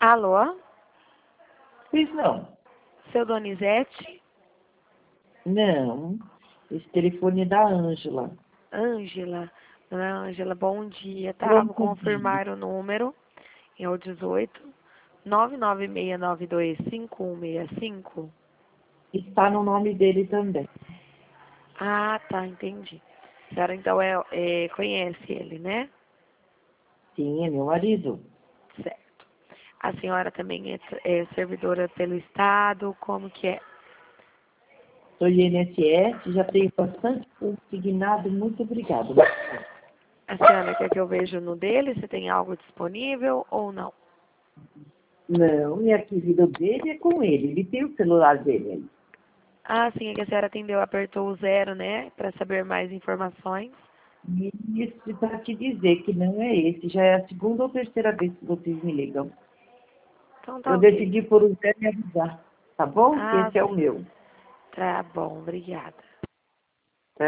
Alô? Pois não. Seu Donizete? Não. Esse telefone é da Ângela. Ângela. Dona Ângela, bom dia, tá? Vou Pronto, dia. confirmar o número. É o 18 996925165. Está no nome dele também. Ah, tá, entendi. A senhora então conhece ele, né? Sim, é meu marido. Certo. A senhora também é servidora pelo Estado, como que é? Sou INSS, já tenho bastante consignado. Muito obrigada. A senhora quer que eu veja no dele se tem algo disponível ou não? Não, e a querida dele é com ele. Ele tem o celular dele aí. Ah, sim, é que a senhora atendeu, apertou o 0, né? Para saber mais informações. E isso para te dizer que não é esse. Já é a segunda ou terceira vez que vocês me ligam. Então tá Eu ok. decidi por um zero me avisar. Tá bom? Que Ah, esse é o sim. meu. Tá bom, obrigada.